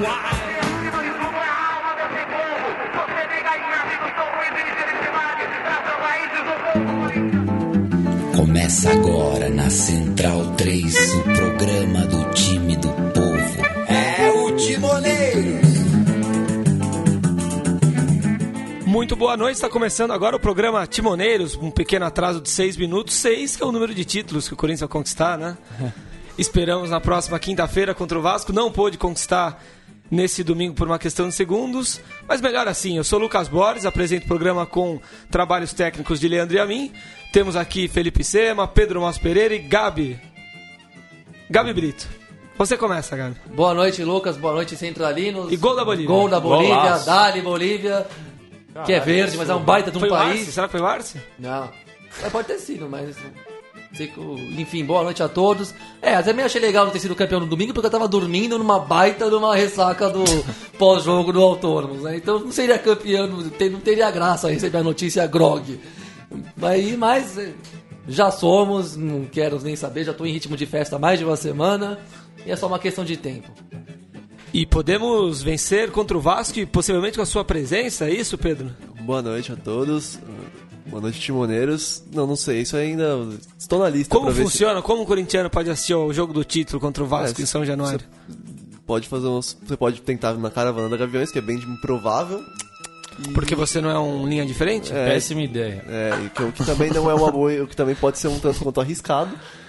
Começa agora na Central 3 o programa do time do povo. É o Timoneiros. Muito boa noite, está começando agora o programa Timoneiros, um pequeno atraso de 6 minutos, 6 que é o número de títulos que o Corinthians vai conquistar, né? Esperamos na próxima quinta-feira contra o Vasco, não pôde conquistar nesse domingo por uma questão de segundos, mas melhor assim. Eu sou Lucas Borges, apresento o programa com trabalhos técnicos de Leandro e a mim. Temos aqui Felipe Sema, Pedro Mos Pereira e Gabi Brito. Você começa, Gabi. Boa noite, Lucas, boa noite, Centralinos. E gol da Bolívia. Gol da Bolívia, Golaço. Dali Bolívia, que é verde, mas é um baita de um Foi país. Arce? Será que foi o Arce? Não, mas pode ter sido, mas... Enfim, boa noite a todos. Eu também achei legal não ter sido campeão no domingo, porque eu tava dormindo numa baita de uma ressaca do pós-jogo do Autônomos, né? Então não seria campeão, não teria graça receber a notícia grog. Mas já somos, não quero nem saber, já tô em ritmo de festa há mais de uma semana e é só uma questão de tempo. E podemos vencer contra o Vasco e possivelmente com a sua presença, é isso, Pedro? Boa noite a todos. Boa noite, Timoneiros. Não sei, isso ainda... Estou na lista. Como funciona? Como o corintiano pode assistir ao jogo do título contra o Vasco em São Januário? Você pode tentar na Caravana da Gaviões, que é bem improvável. Porque você não é um linha diferente? Péssima ideia. O que também não é uma boa... O que também pode ser um tanto quanto arriscado.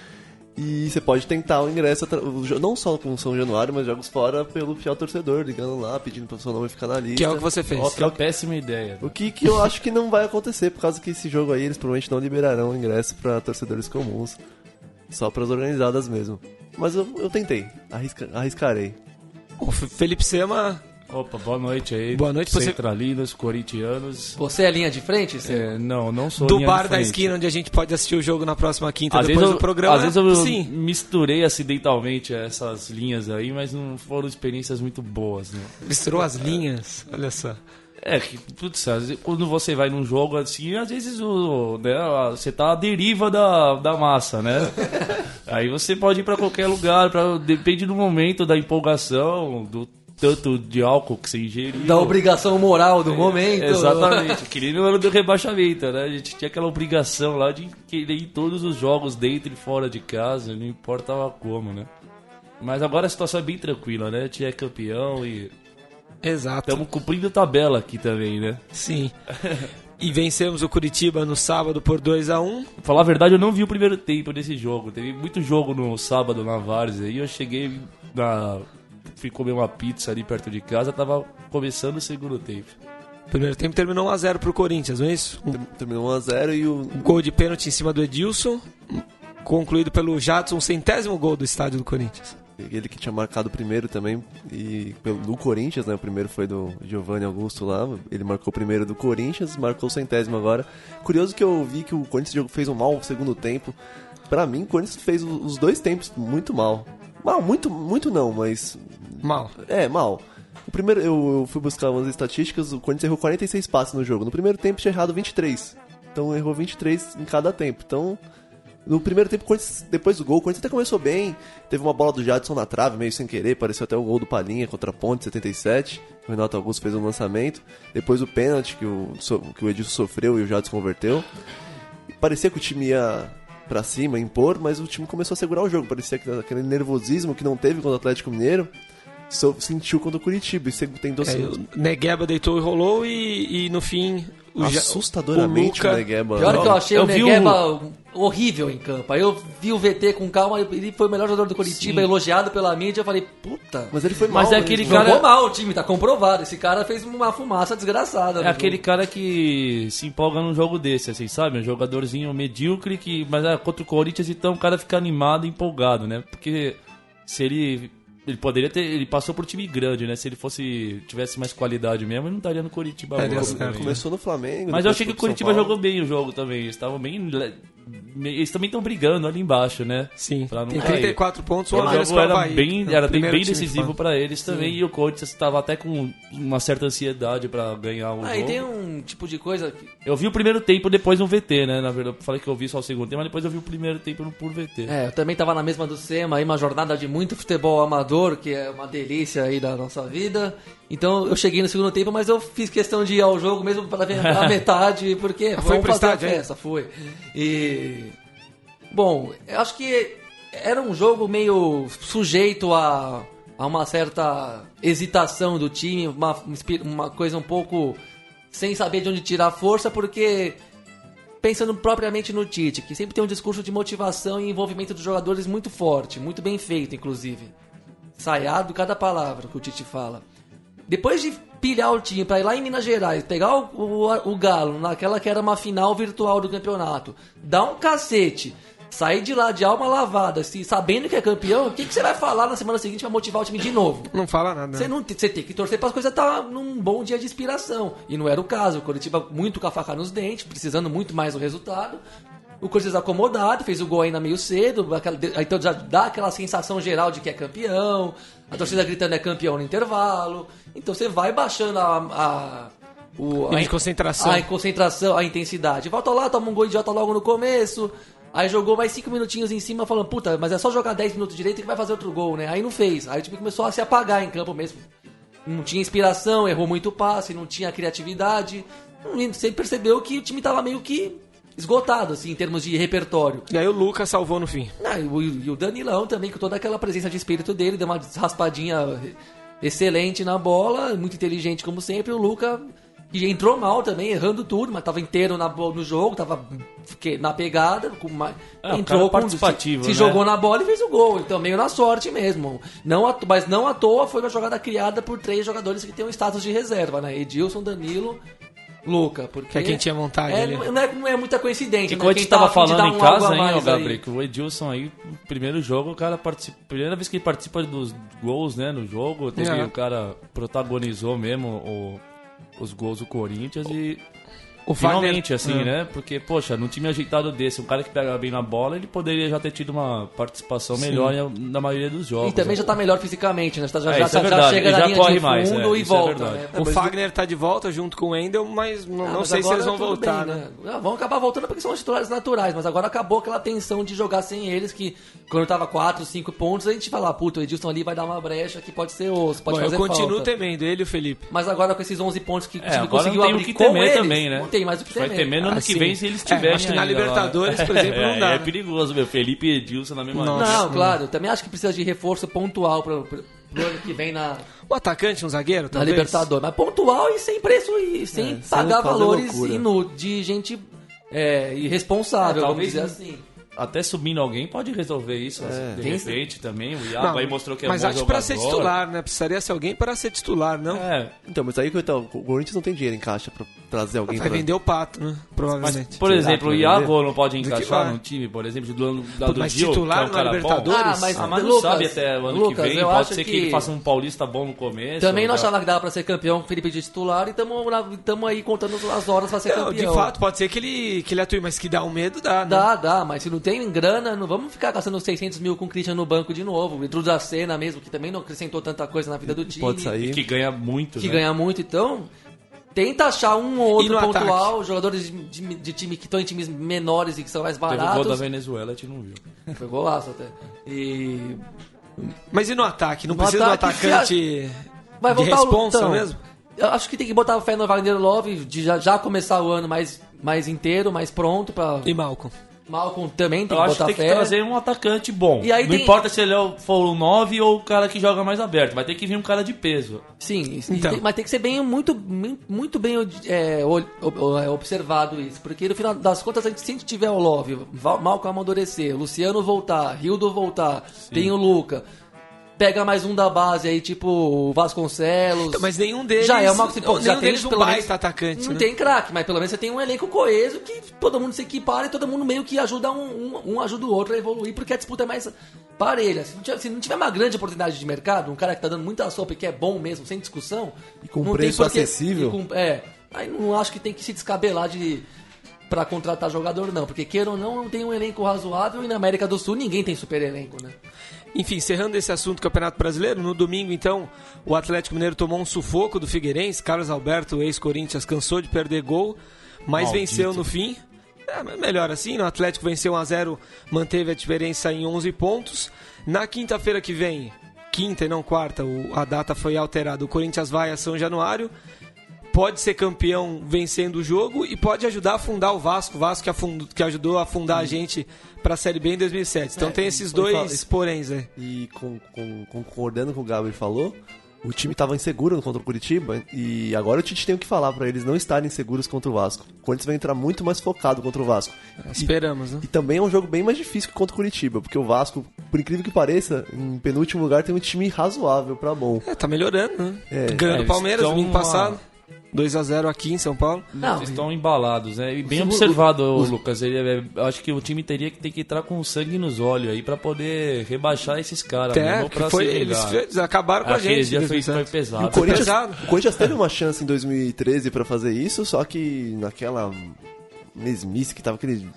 E você pode tentar o ingresso, não só com São Januário, mas jogos fora pelo fiel torcedor, ligando lá, pedindo para o seu nome ficar na lista. Que é o que você fez. Que é uma péssima ideia. O que eu acho que não vai acontecer, por causa que esse jogo aí eles provavelmente não liberarão o ingresso para torcedores comuns. Só para as organizadas mesmo. Mas eu tentei, arriscarei. O Felipe Sema... Opa, boa noite aí. Boa noite, Centralinos, corintianos. Você é linha de frente? Não sou do linha bar de da frente. esquina onde a gente pode assistir o jogo na próxima quinta, depois do programa. Às vezes eu Sim. misturei acidentalmente essas linhas aí, mas não foram experiências muito boas, né? Misturou as linhas, olha só. Putz, quando você vai num jogo assim, às vezes você tá à deriva da massa, né? Aí você pode ir pra qualquer lugar, depende do momento, da empolgação, do tanto de álcool que você ingeriu. Da obrigação moral do momento. Exatamente, que nem no ano do rebaixamento, né? A gente tinha aquela obrigação lá de querer ir todos os jogos dentro e fora de casa, não importava como, né? Mas agora a situação é bem tranquila, né? A gente é campeão e... Exato. Estamos cumprindo tabela aqui também, né? Sim. E vencemos o Curitiba no sábado por 2-1. Pra falar a verdade, eu não vi o primeiro tempo desse jogo. Teve muito jogo no sábado na Várzea e eu cheguei fui comer uma pizza ali perto de casa, tava começando o segundo tempo. O primeiro tempo terminou 1-0 pro Corinthians, não é isso? Terminou 1-0 e o... Um gol de pênalti em cima do Edilson, concluído pelo Jadson, 100º gol do estádio do Corinthians. Ele que tinha marcado o primeiro também, do Corinthians, né? O primeiro foi do Giovanni Augusto lá, ele marcou o primeiro do Corinthians, marcou o 100º agora. Curioso que eu vi que o Corinthians fez um mau segundo tempo. Pra mim, o Corinthians fez os dois tempos muito mal. Mal, muito não, mas... Mal. Mal. O primeiro, eu fui buscar umas estatísticas, o Corinthians errou 46 passes no jogo. No primeiro tempo tinha errado 23. Então errou 23 em cada tempo. Então, no primeiro tempo, depois do gol, o Corinthians até começou bem. Teve uma bola do Jadson na trave, meio sem querer. Pareceu até o gol do Palhinha contra a Ponte, 77. O Renato Augusto fez um lançamento. Depois o pênalti que o Edilson sofreu e o Jadson converteu. E parecia que o time ia pra cima, impor, mas o time começou a segurar o jogo. Parecia aquele nervosismo que não teve contra o Atlético Mineiro. Sentiu contra o Curitiba. O Negueba deitou e rolou e no fim... Assustadoramente o Negueba. Pior que eu achei o Negueba horrível em campo. Aí eu vi o VT com calma, ele foi o melhor jogador do Curitiba, elogiado pela mídia. Eu falei, puta. Mas ele foi mal. Mas é aquele cara... Jogou mal o time, tá comprovado. Esse cara fez uma fumaça desgraçada. É aquele cara que se empolga num jogo desse, assim, sabe? Um jogadorzinho medíocre, mas contra o Corinthians, então o cara fica animado e empolgado, né? Porque se ele poderia ter... Ele passou por time grande, né? Se ele tivesse mais qualidade mesmo, ele não estaria no Curitiba agora. Começou no Flamengo. Mas eu achei que o Curitiba jogou bem o jogo também. Eles estavam bem eles também estão brigando ali embaixo, né? Sim, Pra não tem cair. 34 pontos, O ou a menos jogo que o era Avaí, bem, né? era Primeiro bem time decisivo fora. pra eles também, e o Corinthians estava até com uma certa ansiedade pra ganhar o E jogo. tem um tipo de coisa que... Eu vi o primeiro tempo depois no VT, né? Na verdade, eu falei que eu vi só o segundo tempo, mas depois eu vi o primeiro tempo por VT. Eu também tava na mesma do SEMA, aí uma jornada de muito futebol amador, que é uma delícia aí da nossa vida. Então eu cheguei no segundo tempo, mas eu fiz questão de ir ao jogo mesmo para ver a metade, porque Foi pro fazer a estádio, hein? festa, foi. E bom, eu acho que era um jogo meio sujeito a uma certa hesitação do time, uma coisa um pouco sem saber de onde tirar força, porque pensando propriamente no Tite, que sempre tem um discurso de motivação e envolvimento dos jogadores muito forte, muito bem feito, inclusive. Ensaiado cada palavra que o Tite fala. Depois de pilhar o time pra ir lá em Minas Gerais, pegar o Galo naquela que era uma final virtual do campeonato, dar um cacete, sair de lá de alma lavada, sabendo que é campeão, o que você vai falar na semana seguinte pra motivar o time de novo? Não fala nada. Você tem que torcer para as coisas estar num bom dia de inspiração. E não era o caso. O Coritiba muito com a faca nos dentes, precisando muito mais do resultado. O Corinthians acomodado, fez o gol ainda meio cedo. Então já dá aquela sensação geral de que é campeão. A torcida gritando é campeão no intervalo. Então você vai baixando a concentração, a intensidade. Volta lá, toma um gol idiota logo no começo. Aí jogou mais 5 minutinhos em cima, falando, puta, mas é só jogar 10 minutos direito que vai fazer outro gol, né? Aí não fez. Aí o time começou a se apagar em campo mesmo. Não tinha inspiração, errou muito passe, não tinha criatividade. Você percebeu que o time tava meio que esgotado, assim, em termos de repertório. E aí o Lucas salvou no fim. E o Danilão também, com toda aquela presença de espírito dele, deu uma raspadinha excelente na bola, muito inteligente como sempre. O Lucas... E entrou mal também, errando tudo, mas tava inteiro no jogo, tava na pegada. Entrou participativo, se né? jogou na bola e fez o gol. Então, meio na sorte mesmo. Mas não à toa foi uma jogada criada por 3 jogadores que têm um status de reserva, né? Edilson, Danilo, Luca. Porque Que é quem tinha vontade ali. Não é muita coincidência. E né? como a gente Quem tá tava a fim de falando dar em um algo casa, a hein, mais ô aí. Gabriel, que o Edilson aí, no primeiro jogo, o cara participa. Primeira vez que ele participa dos gols, né, no jogo, o cara protagonizou mesmo os gols do Corinthians e O finalmente, Fagner, assim, né? Porque, poxa, num time ajeitado desse, um cara que pega bem na bola, ele poderia já ter tido uma participação melhor na maioria dos jogos. E também já tá melhor fisicamente, né? isso é Já verdade. chega Ele na já linha corre de mais, fundo e isso é volta. verdade. Né? O Fagner tá de volta junto com o Wendel, mas não Mas sei se agora eles vão tudo voltar, bem, né? Vão acabar voltando porque são os titulares naturais, mas agora acabou aquela tensão de jogar sem eles, que quando tava 4, 5 pontos, a gente fala, puta, o Edilson ali vai dar uma brecha que pode ser osso, pode Bom, eu fazer continuo falta. temendo, ele e o Felipe. Mas agora com esses 11 pontos que o time Agora conseguiu não tem abrir o que com temer eles, também, né? não tem mais o que Vai temer. temer no ano que Assim, vem se eles tiverem acho que na ainda lá. Libertadores, por exemplo, não dá, É né? perigoso, meu. Felipe e Edilson na mesma Nossa. linha. Não, claro, eu também acho que precisa de reforço pontual pro ano que vem na O atacante, um zagueiro, talvez? Libertadores. Mas pontual e sem preço e sem pagar fazer valores loucura. de gente irresponsável, vamos talvez dizer assim. Até subindo alguém pode resolver isso, de Tem- repente também. O Iago aí mostrou que é mas bom acho que jogador. pra ser titular, né? Precisaria ser alguém para ser titular, não? Então, mas aí o Corinthians não tem dinheiro em caixa pra trazer alguém Vai pra... vender o Pato, né? Mas, Provavelmente. por exemplo, o vai Iago não pode que encaixar vai. no time, por exemplo, do Mas Gil, titular que é um na cara Libertadores? bom. mas Mas não Lucas, sabe até o ano Lucas, que vem. eu Pode acho ser que que- ele faça um paulista bom no começo. Também não já- achava que dava pra ser campeão com o Felipe de titular e estamos aí contando as horas pra ser Não, campeão. de fato, pode ser que ele atue, mas que dá um medo, dá, né? Dá, mas se não tem grana, não vamos ficar gastando 600 mil com o Christian no banco de novo. Entrou da cena mesmo, que também não acrescentou tanta coisa na vida do time. Pode sair. Que ganha muito, Que né? ganha muito, então tenta achar um ou E outro no pontual, jogadores de time que estão em times menores e que são mais Teve o gol da baratos. Venezuela, a gente não viu. Foi golaço até. E Mas e no ataque? Não No precisa ataque, de um atacante vai de voltar responsa então, mesmo? Eu acho que tem que botar fé no Wagner Love, de já começar o ano mais inteiro, mais pronto pra... E Malcom? Malcom também tem Eu que acho que botar tem que fé. trazer um atacante bom. E aí não tem- importa se ele for o 9 ou o cara que joga mais aberto. Vai ter que vir um cara de peso. Sim, Então. mas tem que ser bem, muito bem observado isso. Porque no final das contas, a gente, se a gente tiver o Love, Malcom amadurecer, Luciano voltar, Rildo voltar, tem o Luca, pega mais um da base aí, tipo o Vasconcelos. Então, mas nenhum deles, já é uma nenhum deles um pelo baita menos- atacante, Não né? tem craque, mas pelo menos você tem um elenco coeso que todo mundo se equipara e todo mundo meio que ajuda um ajuda o outro a evoluir, porque a disputa é mais parelha. Se não tiver uma grande oportunidade de mercado, um cara que tá dando muita sopa e que é bom mesmo, sem discussão, E com não preço tem porquê- acessível. aí não acho que tem que se descabelar de pra contratar jogador, não. Porque, queira ou não tem um elenco razoável e na América do Sul ninguém tem super elenco, né? Enfim, encerrando esse assunto do Campeonato Brasileiro, no domingo, então, o Atlético Mineiro tomou um sufoco do Figueirense. Carlos Alberto, ex-Corinthians, cansou de perder gol, mas venceu no fim. Melhor assim, o Atlético venceu 1-0, manteve a diferença em 11 pontos. Na quinta-feira que vem, quinta e não quarta, a data foi alterada, o Corinthians vai a São Januário. Pode ser campeão vencendo o jogo e pode ajudar a afundar o Vasco. O Vasco que ajudou a afundar a gente para a Série B em 2007. Então tem esses dois poréns aí. E concordando com o Gabriel falou, o time estava inseguro contra o Curitiba e agora o Tite tem o que falar para eles não estarem seguros contra o Vasco. O Corinthians vai entrar muito mais focado contra o Vasco. Esperamos, né? E também é um jogo bem mais difícil que contra o Curitiba, porque o Vasco, por incrível que pareça, em penúltimo lugar tem um time razoável para bom. Tá melhorando, né? Ganhando o Palmeiras domingo passado. 2-0 aqui em São Paulo. Não, eles estão embalados, né? E bem observado, Lucas. Acho que o time teria que ter que entrar com sangue nos olhos aí pra poder rebaixar esses caras. Eles acabaram com a gente. Foi pesado. O Corinthians teve uma chance em 2013 pra fazer isso, só que naquela mesmice que tava aquele...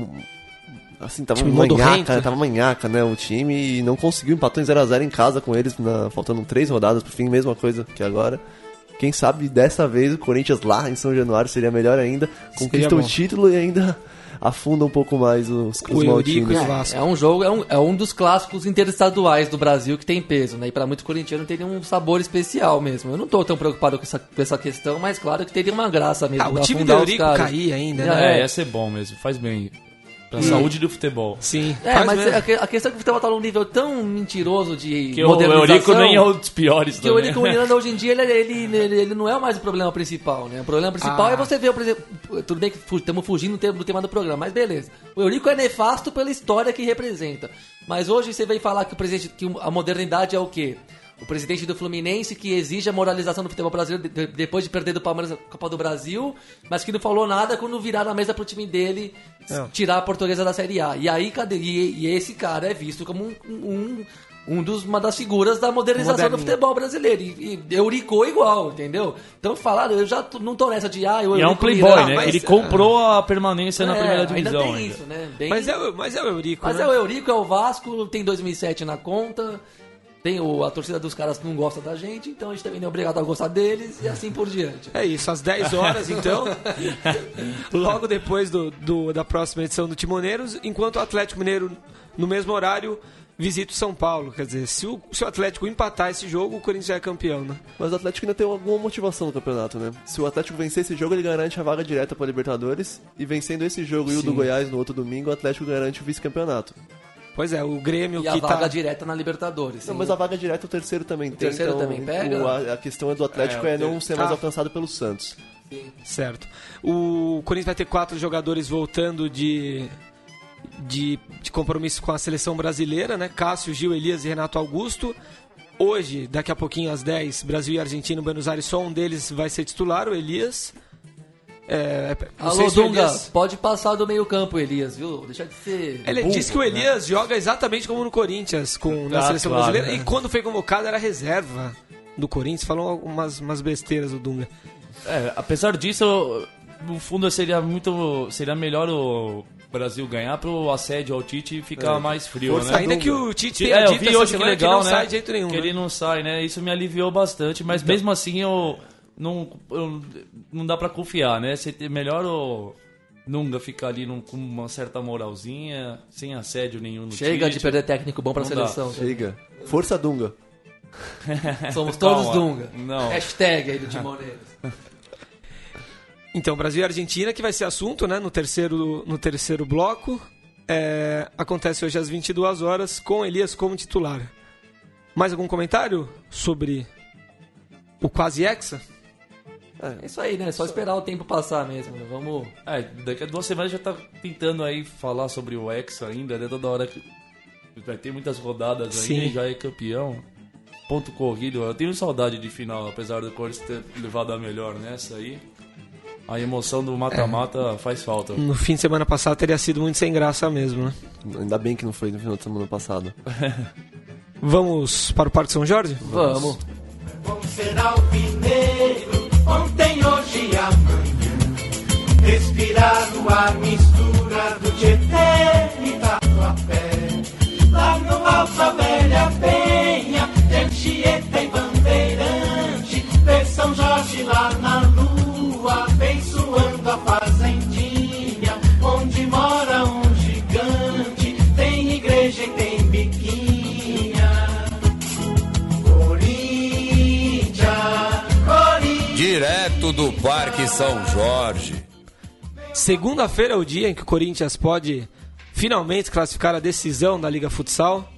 Assim, tava manhaca, né, o time, e não conseguiu, empatou em 0-0 em casa com eles, faltando 3 rodadas pro fim, mesma coisa que agora. Quem sabe dessa vez o Corinthians lá em São Januário seria melhor ainda, conquista o título e ainda afunda um pouco mais os Eurico e o Vasco. É um jogo, é um dos clássicos interestaduais do Brasil que tem peso, né? E pra muito corintiano tem um sabor especial mesmo. Eu não tô tão preocupado com essa questão, mas claro que teria uma graça mesmo. O time do Eurico cair ainda, né? Ia ser bom mesmo, faz bem. Pra saúde do futebol. Sim. Mas a questão é que o futebol tá num nível tão mentiroso de que modernização... o Eurico nem é um dos piores que também. o Eurico Miranda hoje em dia ele não é mais o problema principal, né? O problema principal é você ver, por exemplo... Tudo bem que estamos fugindo do tema do programa, mas beleza. O Eurico é nefasto pela história que representa. Mas hoje você vem falar que a modernidade é o quê? O presidente do Fluminense que exige a moralização do futebol brasileiro depois de perder do Palmeiras a Copa do Brasil, mas que não falou nada quando viraram a mesa pro time dele tirar a Portuguesa da Série A. E aí, e esse cara é visto como uma das figuras da modernização do futebol brasileiro. E Eurico igual, entendeu? Então falaram, eu já não tô nessa de... E é um playboy, né? Ele comprou a permanência na primeira divisão. Ainda tem isso, né? Mas é o Eurico, Mas é o Eurico, é o Vasco, tem 2007 na conta... A torcida dos caras não gosta da gente, então a gente também não é obrigado a gostar deles e assim por diante. É isso, às 10 horas então, logo depois da próxima edição do Timoneiros, enquanto o Atlético Mineiro, no mesmo horário, visita o São Paulo. Quer dizer, se o Atlético empatar esse jogo, o Corinthians já é campeão, né? Mas o Atlético ainda tem alguma motivação no campeonato, né? Se o Atlético vencer esse jogo, ele garante a vaga direta para a Libertadores, e vencendo esse jogo e o do Goiás no outro domingo, o Atlético garante o vice-campeonato. Pois é, o Grêmio e a vaga direta na Libertadores. Não, mas a vaga direta o terceiro também tem. O terceiro também pega? A questão do Atlético não ser mais alcançado pelo Santos. Sim. Certo. O Corinthians vai ter 4 jogadores voltando de compromisso com a seleção brasileira, né? Cássio, Gil, Elias e Renato Augusto. Hoje, daqui a pouquinho, às 10, Brasil e Argentina, Buenos Aires, só um deles vai ser titular, o Elias. Alô, Dunga, pode passar do meio campo, Elias, viu? Deixa de ser... Ele disse que o Elias joga exatamente como no Corinthians, na seleção brasileira, e quando foi convocado era reserva do Corinthians. Falou umas besteiras o Dunga. Apesar disso, no fundo seria melhor o Brasil ganhar pro assédio ao Tite ficar mais frio, né? Ainda que o Tite tenha dito essa semana que não sai de jeito nenhum. Que ele não sai, né? Isso me aliviou bastante, mas mesmo assim não dá pra confiar, né? Melhor o Dunga ficar ali com uma certa moralzinha, sem assédio nenhum no Chega de perder técnico bom pra seleção. Chega. Força Dunga. Somos todos Dunga. Não. Hashtag aí do Timoneiros. Então, Brasil e Argentina, que vai ser assunto, né? No terceiro bloco. Acontece hoje às 22 horas com Elias como titular. Mais algum comentário sobre o quase hexa? É isso aí, né? É só esperar o tempo passar mesmo. Né? Vamos... daqui a 2 semanas já tá tentando aí falar sobre o hexa ainda, né? Toda hora que vai ter muitas rodadas aí, já é campeão. Ponto corrido. Eu tenho saudade de final, apesar do Corinthians ter levado a melhor nessa aí. A emoção do mata-mata faz falta. No fim de semana passado teria sido muito sem graça mesmo, né? Ainda bem que não foi no final de semana passado. Vamos para o Parque São Jorge? Vamos. Bom ser alvineiro, ontem, hoje e amanhã. respirar o ar mistura do Tietê e Tatuapé. Lá no Alto a Velha Penha, de Anchieta e Bandeirante, vê São Jorge lá na lua, abençoando a fazendinha, onde mora um gigante, tem igreja e tem biquinha. Corinthians. Direto do Parque São Jorge. Segunda-feira é o dia em que o Corinthians pode finalmente classificar a decisão da Liga Futsal.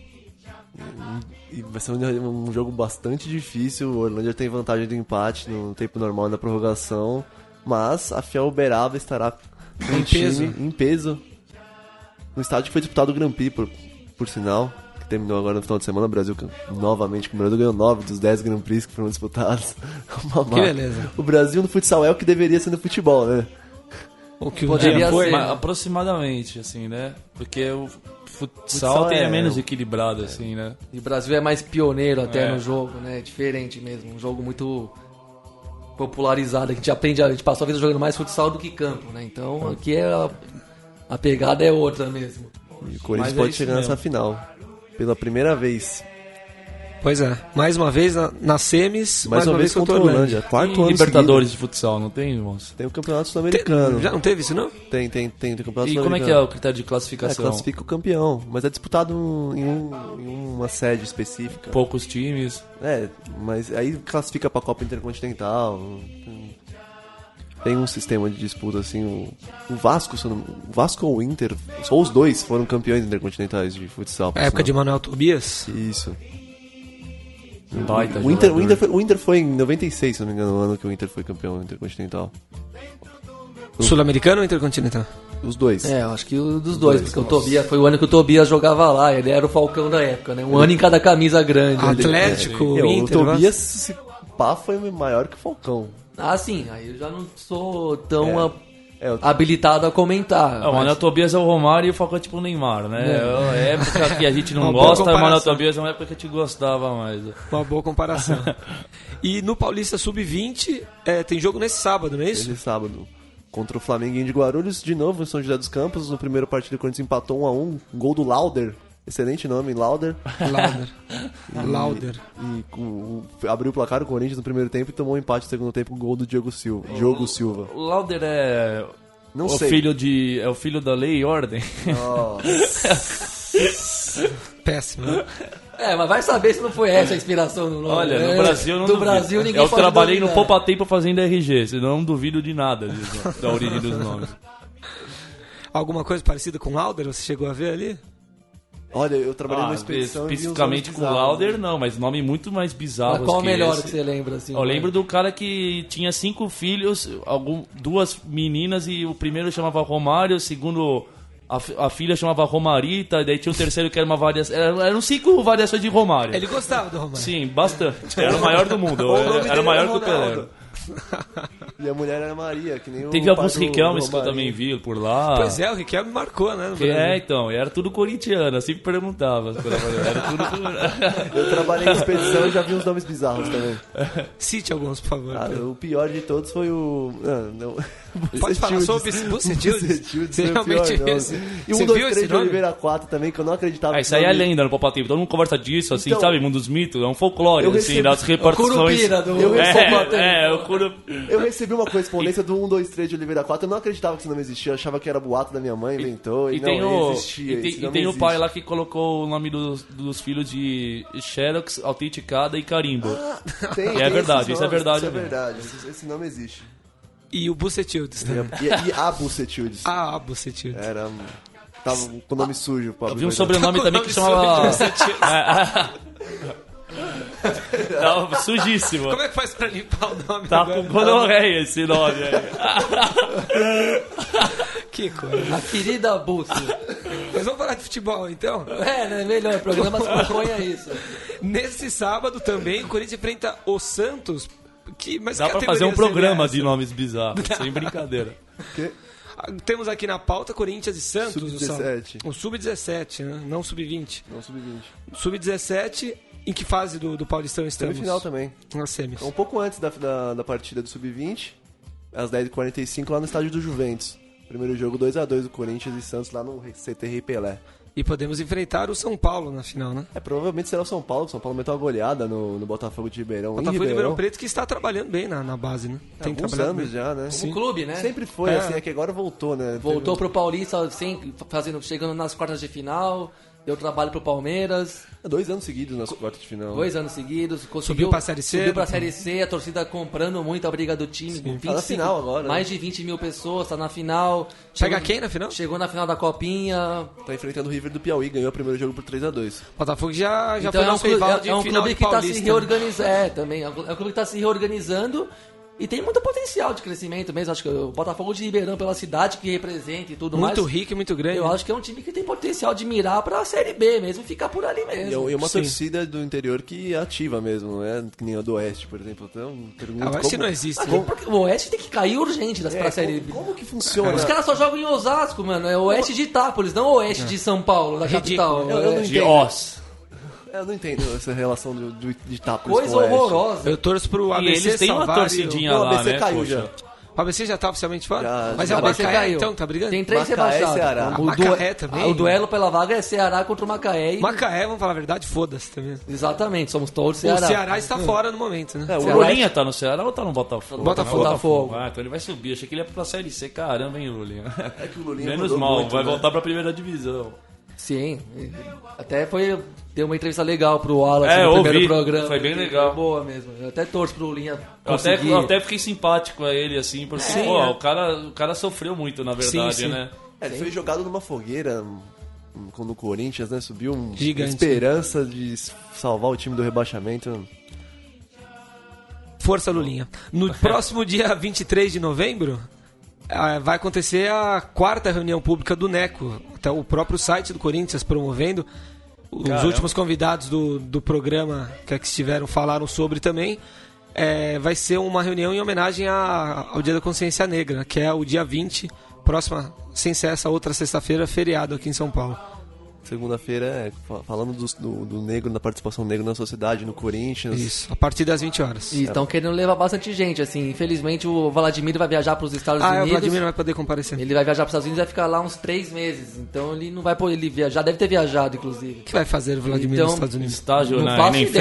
E vai ser um jogo bastante difícil. O Orlândia tem vantagem do empate no tempo normal da prorrogação, mas a Fiel Uberaba estará em peso no estádio que foi disputado o Grand Prix, por sinal, que terminou agora no final de semana. O Brasil novamente, o Brasil ganhou 9 dos 10 Grand Prix que foram disputados. Que beleza. O Brasil no futsal é o que deveria ser no futebol, né? O que Poderia foi, ser. né? Aproximadamente, assim, né? Porque o futsal é menos equilibrado, assim, né? E o Brasil é mais pioneiro até no jogo, né? Diferente mesmo. Um jogo muito popularizado. A gente passou a vida jogando mais futsal do que campo, né? Então aqui a pegada é outra mesmo. E o Corinthians Mas pode isso chegar mesmo. nessa final. Pela primeira vez. Pois é, mais uma vez nas semis, Mais uma vez contra o Orlândia. Quarto E ano Libertadores de futsal, não tem, irmãos? Tem o Campeonato Sul-Americano. Já não teve isso, não? Tem o Campeonato E Sul-Americano. como é que é o critério de classificação? Classifica o campeão, mas é disputado em uma sede específica. Poucos times. Mas aí classifica pra Copa Intercontinental. Tem um sistema de disputa assim. O Vasco ou o Inter, só os dois foram campeões intercontinentais de futsal. A época de Manuel Tobias. Isso. Baita O Inter foi em 96, se não me engano, o ano que o Inter foi campeão intercontinental. Sul-Americano ou Intercontinental? Os dois. Eu acho que o dos dois, porque o Tobias foi o ano que o Tobias jogava lá, ele era o Falcão da época, né? Um ano em cada camisa grande. Atlético, O Inter. Tobias, se pá, foi maior que o Falcão. Ah, sim, aí eu já não sou tão É, habilitado a comentar. O Manuel Tobias é o Romário e o Falcão é tipo o Neymar, né? É época que a gente não Uma boa gosta, o Manuel comparação. Tobias é uma época que a gente gostava mais. Uma boa comparação. E no Paulista Sub-20 tem jogo nesse sábado, não é isso? Esse sábado. Contra o Flamenguinho de Guarulhos, de novo em São José dos Campos. No primeiro partido, o Corinthians empatou 1-1. Gol do Lauder. Excelente nome, Lauder. Lauder. E abriu o placar o Corinthians no primeiro tempo e tomou um empate no segundo tempo com o gol do Diogo Silva. O Lauder é Não o sei. filho da lei e ordem. Péssimo, né? Mas vai saber se não foi essa a inspiração do nome. Olha, no Brasil eu não Do duvido. Brasil ninguém Eu pode trabalhei no duvidar. Poupa Tempo fazendo RG, senão eu não duvido de nada da origem dos nomes. Alguma coisa parecida com Lauder você chegou a ver ali? Olha, eu trabalhei numa expedição e vi uns especificamente nomes com o bizarros, Lauder, né? não, mas nome muito mais bizarro. Mas qual o melhor esse. que você lembra? Assim, Eu lembro do cara que tinha 5 filhos, 2 meninas, e o primeiro chamava Romário, o segundo a filha chamava Romarita, e daí tinha o terceiro que era uma variação. Eram 5 variações de Romário. Ele gostava do Romário. Sim, bastante. Era o maior do mundo. O nome Era dele maior era que o Pelé. Ronaldo. E a mulher era Maria, que nem o Teve alguns pai do Riquelmes que eu Romarinho. também vi por lá. Pois é, o Riquelme marcou, né? no Brasil. Então, era tudo corintiano, eu sempre perguntava. Era tudo. Eu trabalhei em expedição e já vi uns nomes bizarros também. Cite alguns, por favor. O pior de todos foi o... Não. Pode falar sobre Bucetildes? Bucetildes Você foi o realmente pior viu nome. esse? E Você 1, 2, viu 3 esse de nome? Oliveira 4 também, que eu não acreditava. Isso aí é lenda no Poupa Tempo, todo mundo conversa disso, assim, Então, sabe? Mundo dos mitos, é um folclore, eu assim, recebi- das repartições. Curupira do o Curupira. Eu recebi uma correspondência do 1, 2, 3 de Oliveira 4, eu não acreditava que esse nome existia, eu achava que era boato da minha mãe, inventou, e não, existia. E tem o pai lá que colocou o nome dos filhos de Xerox, Autenticada e Carimbo. Tem, é verdade, esses isso é nomes, verdade Isso é mesmo. verdade, esse nome existe. E o Bucetildes também. E a Bucetildes. Bucetildes. Era... Tava com o nome sujo. Eu vi um sobrenome também que chamava... Não, sujíssimo. Como é que faz pra limpar o nome? Tá agora? com gonorreia esse nome aí. Que coisa. A querida Bussi. Mas vamos falar de futebol, então? Né? Melhor, o programa se propõe a isso. Nesse sábado também, o Corinthians enfrenta o Santos. Mas Dá que pra fazer um categoria programa seria de nomes bizarros, sem brincadeira. Que? essa? Temos aqui na pauta Corinthians e Santos. Sub-17. O Sub-17, né? Não Sub-20. Não, sub-20. Sub-17, em que fase do Paulistão estamos? Semifinal também. Na semis. Um pouco antes da partida do Sub-20. às 10h45 lá no estádio do Juventus. Primeiro jogo 2x2 do Corinthians e Santos lá no CT Rei Pelé. E podemos enfrentar o São Paulo na final, né? Provavelmente será o São Paulo. São Paulo meteu uma goleada no Botafogo de Ribeirão. Botafogo de Ribeirão Preto que está trabalhando bem na base, né? Tem trabalhado anos já, né? Como clube, né? Sempre foi assim, é que agora voltou, né? Voltou pro Paulista, sempre chegando nas quartas de final. Deu trabalho pro Palmeiras. 2 anos seguidos nas quartas de final. 2 anos seguidos. Subiu pra Série C. Subiu pra Série C, a torcida comprando muito a briga do time. Tá na final agora. Mais de 20 mil pessoas, tá na final. Pega quem na final? Chegou na final da Copinha. Tá enfrentando o River do Piauí, ganhou o primeiro jogo por 3x2. Botafogo já Então foi nosso rival de é um final clube de que tá Paulista. se reorganizando. Também. É um clube que tá se reorganizando. E tem muito potencial de crescimento mesmo. Acho que o Botafogo de Ribeirão, pela cidade que representa e tudo mais. Muito rico e muito grande. Eu acho que é um time que tem potencial de mirar pra Série B mesmo, ficar por ali mesmo. E uma Sim. torcida do interior que é ativa mesmo, não é que nem a do Oeste, por exemplo. Então, pergunto A Oeste não existe. Ah, porque o Oeste tem que cair urgente pra Série B. como que funciona? Os caras só jogam em Osasco, mano. É o Oeste de Itápolis, não o Oeste de São Paulo, da capital. Eu não De entendo. Oz. Eu não entendo essa relação de Itápolis Coisa com o Oeste. horrorosa. Eu torço pro E ABC eles têm uma Salvar torcidinha O lá, ABC né? caiu Poxa. já. O ABC já tá oficialmente fora? Já, Mas já. é o O ABC Macaé, caiu. então, tá brigando? Tem 3 Macaé e rebaixados. Ceará. Macaé também. O duelo pela vaga é Ceará contra o Macaé. Macaé, vamos falar a verdade, foda-se também. Exatamente, somos todos O Ceará. Ceará está fora no momento, né? É, o Ceará Lulinha tá no Ceará ou tá no Botafogo? Botafogo. Ah, então ele vai subir. Achei que ele ia pra Série C. Caramba, hein, Lulinha. É que o Lulinha Menos mudou mal, muito, vai né? voltar pra primeira divisão. Sim. Até deu uma entrevista legal pro Wallace É, no eu primeiro ouvi. programa. Foi bem legal. Foi boa mesmo. Eu até torço pro Linha Eu conseguir. até fiquei simpático a ele, assim, porque Sim, pô, é. o cara sofreu muito, na verdade, Sim, sim. né? Ele foi jogado numa fogueira no Corinthians, né? Subiu uma Gigante. esperança de salvar o time do rebaixamento. Força Lulinha. No próximo dia 23 de novembro, vai acontecer a 4ª reunião pública do NECO. Até o próprio site do Corinthians promovendo. Os Caramba. últimos convidados do programa que estiveram falaram sobre também. Vai ser uma reunião em homenagem ao Dia da Consciência Negra, que é o dia 20, próxima, sem ser essa outra sexta-feira, feriado aqui em São Paulo. Segunda-feira, falando do negro, da participação negra na sociedade, no Corinthians. Isso, a partir das 20 horas. E estão querendo levar bastante gente, assim. Infelizmente o Vladimir vai viajar para os Estados O Unidos. Vladimir não vai poder comparecer. Ele vai viajar para os Estados Unidos e vai ficar lá uns 3 meses. Então ele não vai poder ele viajar. Deve ter viajado, inclusive. O que vai fazer o Vladimir Então, nos Estados Unidos? Estágio Não na faço NFL.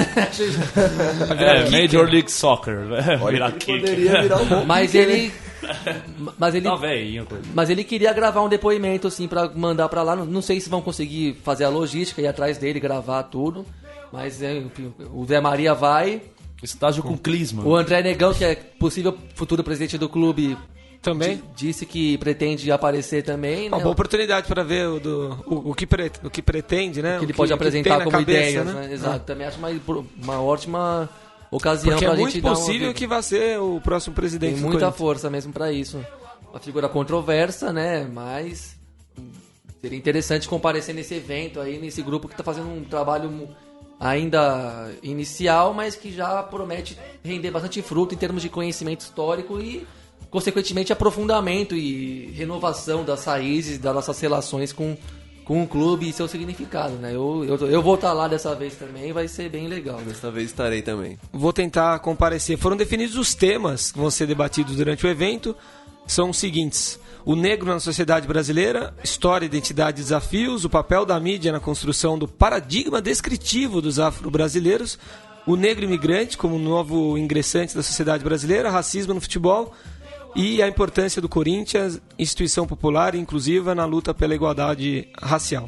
ideia. Major League Soccer. Virar Ele kick. poderia virar um Mas ele... Mas ele... Tá velhinho, coisa. Mas ele queria gravar um depoimento, assim, pra mandar pra lá. Não sei se vão conseguir fazer a logística, ir atrás dele, gravar tudo. Mas enfim, o Zé Maria vai. Estágio com Clisma. O André Negão, que é possível futuro presidente do clube, Também? disse que pretende aparecer também. Uma Né? boa oportunidade para ver o que pretende, né? Que ele O pode o apresentar tem na como cabeça, ideias, né? Exato. Também acho uma ótima ocasião Porque pra é gente muito dar possível uma... que vá ser o próximo presidente Tem do muita Corinthians. força mesmo pra isso. Uma figura controversa, né? Mas seria interessante comparecer nesse evento aí, nesse grupo que tá fazendo um trabalho ainda inicial, mas que já promete render bastante fruto em termos de conhecimento histórico e, consequentemente, aprofundamento e renovação das raízes das nossas relações com o clube e seu significado, né? Eu vou estar lá dessa vez também, vai ser bem legal. Desta vez estarei também. Vou tentar comparecer. Foram definidos os temas que vão ser debatidos durante o evento. São os seguintes: o negro na sociedade brasileira, história, identidade e desafios, o papel da mídia na construção do paradigma descritivo dos afro-brasileiros, o negro imigrante como novo ingressante da sociedade brasileira, racismo no futebol e a importância do Corinthians, instituição popular e inclusiva na luta pela igualdade racial.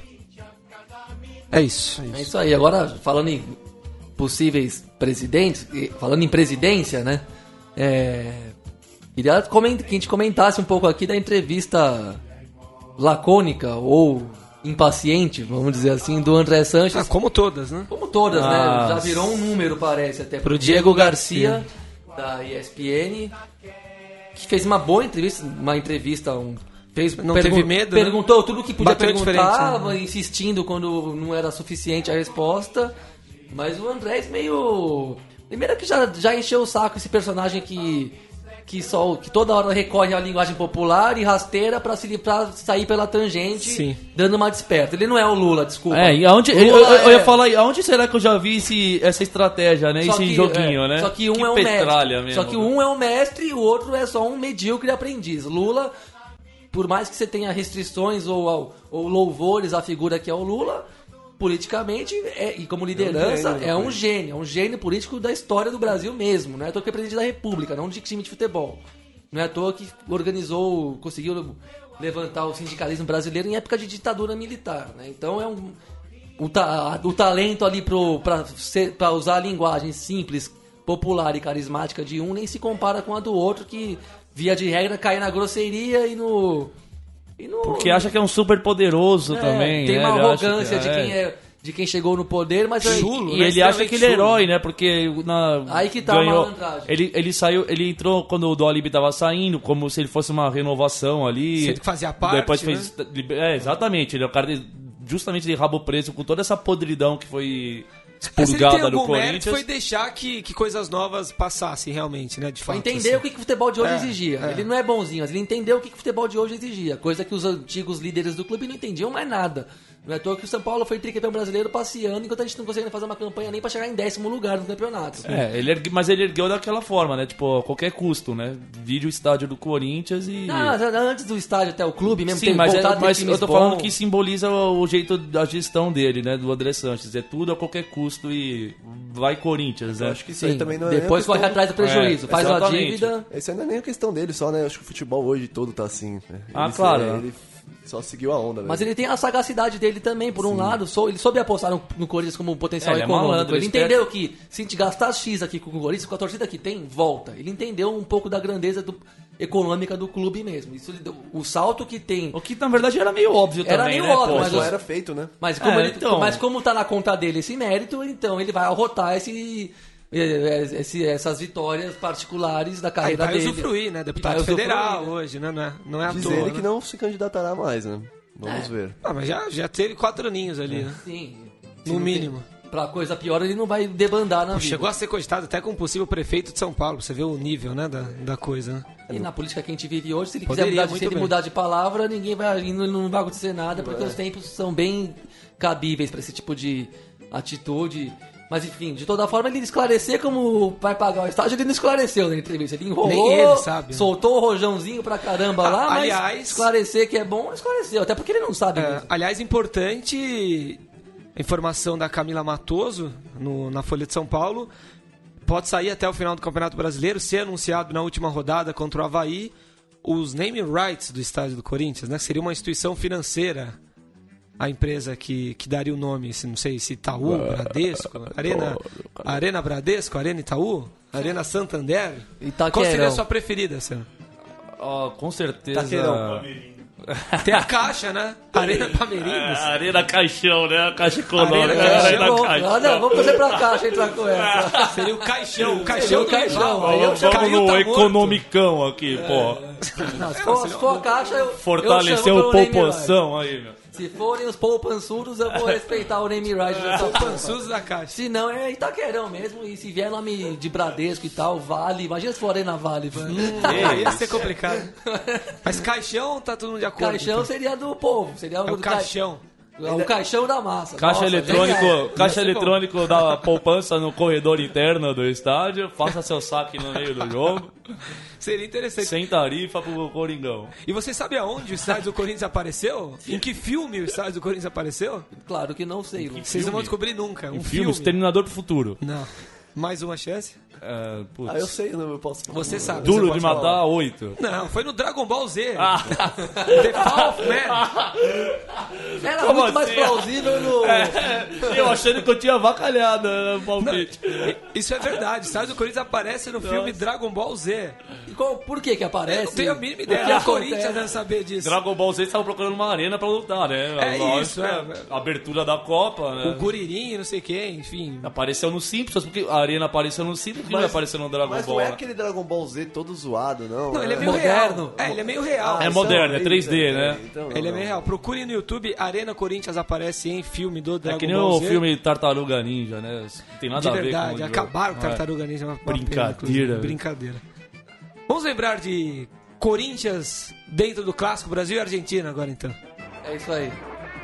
É isso. É isso aí. Agora, falando em possíveis presidentes, falando em presidência, né? Queria que a gente comentasse um pouco aqui da entrevista lacônica ou impaciente, vamos dizer assim, do André Sanches. Como todas, né? Como todas, né? Já virou um número, parece, até pro Diego Garcia, da ESPN, que fez uma boa entrevista, Não teve medo, né? perguntou tudo o que podia Bateu perguntar, diferente, né? insistindo quando não era suficiente a resposta. Mas o Andrés meio... Primeiro que já encheu o saco esse personagem que que toda hora recorre à linguagem popular e rasteira pra sair pela tangente, Sim. dando uma desperta. Ele não é o Lula, desculpa. E aonde, Lula eu ia falar, aonde será que eu já vi essa estratégia, né? Só Esse que, joguinho, né? Só que um Que é um petralha mestre. mesmo, Só que um é um mestre e o outro é só um medíocre aprendiz. Lula, por mais que você tenha restrições ou louvores à figura que é o Lula, politicamente, e como liderança, é um gênio político da história do Brasil mesmo. Não é à toa que é presidente da República, não de time de futebol. Não é à toa que conseguiu levantar o sindicalismo brasileiro em época de ditadura militar. Né? Então o talento ali para usar a linguagem simples, popular e carismática de um nem se compara com a do outro, que via de regra cai na grosseria e no... Porque acha que é um super poderoso também. Tem né? uma Ele acha arrogância que de quem chegou no poder, mas Chulo, E né? ele acha que ele é Chulo. herói, né? Porque Aí que tá a malandragem. ele entrou quando o Dolib tava saindo, como se ele fosse uma renovação ali. Sendo que fazia parte, Depois fez. Exatamente, ele é o cara justamente de rabo preso com toda essa podridão que foi Se ele tem expurgada do algum mérito, Corinthians. foi deixar que coisas novas passassem realmente, né? De fato. Entender assim. o que o futebol de hoje exigia. Ele não é bonzinho, mas ele entendeu o que o futebol de hoje exigia. Coisa que os antigos líderes do clube não entendiam mais nada. Não é à toa que o São Paulo foi tricampeão brasileiro passeando, enquanto a gente não conseguia fazer uma campanha nem pra chegar em 10º lugar no campeonato. Mas ele ergueu daquela forma, né? Tipo, a qualquer custo, né? Vídeo o estádio do Corinthians e... Antes do estádio até o clube mesmo, Sim, ter mas voltado a ter eu times tô bons. falando que simboliza o jeito da gestão dele, né? Do André Sanches. É tudo a qualquer custo e vai Corinthians, né? Eu acho que isso aí Sim, também não é depois nem a corre questão... atrás do prejuízo, faz a exatamente. dívida. Isso aí não é nem a questão dele só, né? Acho que o futebol hoje todo tá assim. Né? Claro. Ele só seguiu a onda, Mas velho. ele tem a sagacidade dele também, por um lado. Ele soube apostar no Corinthians como um potencial Ele é econômico. malandro, Ele ele entendeu que se a gente gastar X aqui com o Corinthians, com a torcida que tem, volta. Ele entendeu um pouco da grandeza econômica do clube mesmo. O salto que tem... O que na verdade era meio óbvio Era também, meio né? óbvio, pô? mas Só era feito, né? Mas como, então. mas como tá na conta dele esse mérito, então ele vai arrotar essas vitórias particulares da Aí carreira vai dele. usufruir, né? Deputado Vai usufruir, federal né? hoje, né? Não é à Diz toa. ele né? que não se candidatará mais, né? Vamos ver. Ah, mas já teve 4 aninhos ali, né? Sim. No mínimo. Pra coisa pior, ele não vai debandar na vida. Chegou a ser cogitado até com um possível prefeito de São Paulo, pra você ver o nível, né, da coisa, né? E na política que a gente vive hoje, se ele Poderia, quiser muito bem. mudar de palavra, não vai acontecer nada, porque os tempos são bem cabíveis pra esse tipo de atitude. Mas enfim, de toda forma, ele esclarecer como vai pagar o estádio, ele não esclareceu na entrevista. Ele enrolou, Nem ele sabe, né? soltou o rojãozinho pra caramba lá, mas aliás- esclarecer que é bom, não esclareceu. Até porque ele não sabe mesmo. Aliás, importante informação da Camila Matoso na Folha de São Paulo. Pode sair até o final do Campeonato Brasileiro, ser anunciado na última rodada contra o Avaí os naming rights do estádio do Corinthians, né? Seria uma instituição financeira, a empresa que daria o nome, não sei se Itaú, Bradesco, Arena Bradesco, Arena Itaú, Arena Santander. Itaquerão. Qual seria a sua preferida, Sam? Com certeza. Taqueirão. Tem a Caixa, né? Arena Palmeirinhos. Arena Caixão, né? A Caixa Econômica. Arena Caixão. Vamos fazer pra caixa entrar com essa. Seria o Caixão. O Seria Caixão o do Caixão. rival. Aí eu Vamos Caiu, no tá morto. economicão aqui, pô. Não, se for a caixa, eu Fortalecer chamo o pelo name poupanção aí, meu. right. Se forem os poupançudos, eu vou respeitar o name right dessa porra. Pançudos da Caixa. Se não, é Itaquerão mesmo. E se vier nome de Bradesco e tal, Vale. Imagina se for Arena Vale. Aí ia ser complicado. Mas Caixão tá todo mundo de acordo. Caixão então. seria do povo. Seria É o Caixão. O caixão da massa. Caixa Nossa, eletrônico, genial. caixa Ia ser eletrônico da poupança no corredor interno do estádio. Faça seu saque no meio do jogo. Seria interessante. Sem tarifa pro Coringão. E você sabe aonde o estádio do Corinthians apareceu? Em que filme o estádio do Corinthians apareceu? Claro que não sei. Vocês não vão descobrir nunca. Um Filme filme. Exterminador pro Futuro. Não. Mais uma chance? Putz. Eu sei, não, eu posso... Você sabe. Duro você de pode matar 8. falar. Não, foi no Dragon Ball Z. The Fall of Man. Era Como muito mais assim? plausível no... Eu achando que eu tinha avacalhado no palpite. Isso é verdade. O estádio do Corinthians aparece no filme Dragon Ball Z. E por que que aparece? Eu não tenho a mínima O ideia. que A acontece? Corinthians deve saber disso. Dragon Ball Z estava procurando uma arena pra lutar, né? É Lógico, isso, Abertura da Copa, né? O Guririnho, não sei quem, enfim. Apareceu no Simpsons, porque a arena apareceu no Simpsons, que não vai aparecer no Dragon Mas Ball. não é né? aquele Dragon Ball Z todo zoado, não. Não, ele é meio Moderno. real. Ele é meio real. É moderno, é 3D, né? Então, Ele é meio real. Procure no YouTube, Arena Corinthians aparece em filme do É Dragon que nem Ball o Z. filme Tartaruga Ninja, né? Não tem nada De a ver verdade, com o jogo. acabaram com Tartaruga Ninja. é uma pena, Brincadeira. inclusive. Brincadeira. Vamos lembrar de Corinthians dentro do clássico Brasil e Argentina agora, então. É isso aí.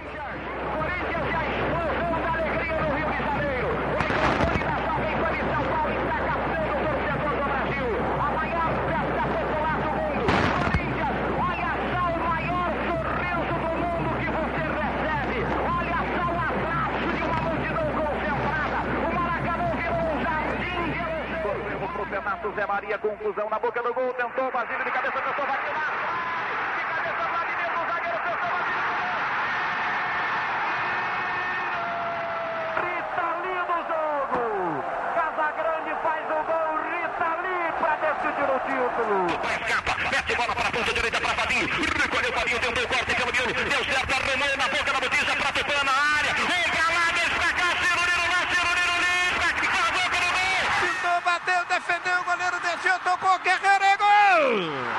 Zé Maria, confusão na boca do gol, tentou, Basílio de cabeça, tentou, vai tirar. De cabeça, Vladimir, o zagueiro, tentou, Ritali do jogo. Casagrande faz o gol, Ritali para decidir o título. Escapa, mete bola para a ponta direita para Fabinho. Recolheu Fabinho, tentou o corte, caminhou, deu certo, arremou na boca da botija para Tupã na área. Regalada, está cá, Ciruliro lá, Ciruliro limpa, com a boca no gol. Pintou, bateu, defendeu, o goleiro desceu, tocou, Guerreiro, é gol!